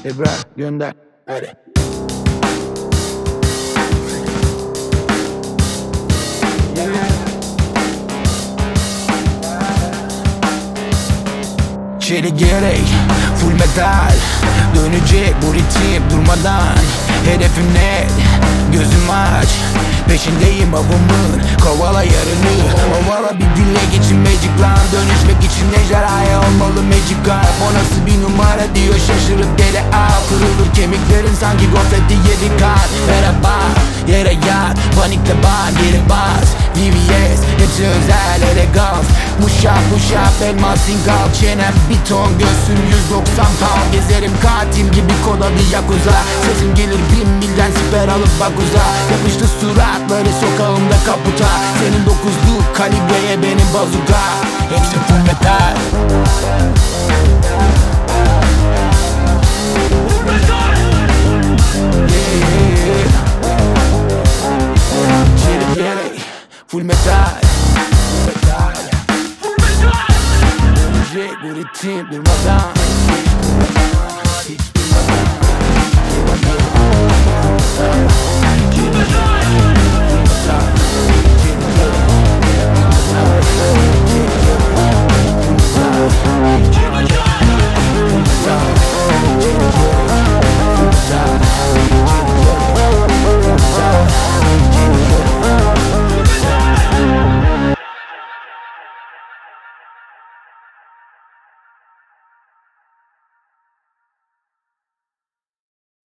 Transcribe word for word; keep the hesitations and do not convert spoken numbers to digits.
Ebrar gönder. Hadi. İçeri gerek full metal, dönecek bu ritim durmadan. Hedefim net, gözüm aç, peşindeyim avımın, kovala yarını. Ovala bir dille geçin magic lan, dönüşmek için ejderhaya olmalı magic gun. O nasıl bir numara diyor şaşırıp deli al. Kırılır kemiklerin sanki gofrette yedi kat. Merhaba, yere yat, panikte bağır, geri bas. V V S, hepsi özel elegans. Push up, push up, elmas singal. Çenem bir ton, göğsüm yüz doksan pound. Gezerim katil gibi kodalı yakuza. Sesim gelir bin milden siper alıp bak uza. Yapıştı suratları sokağımda kaputa. Senin dokuzlu kalibreye benim bazuka. Hepsi full metal. Full metal, full metal, full metal. Dönecek bu ritim durmadan. Hiç durmadan.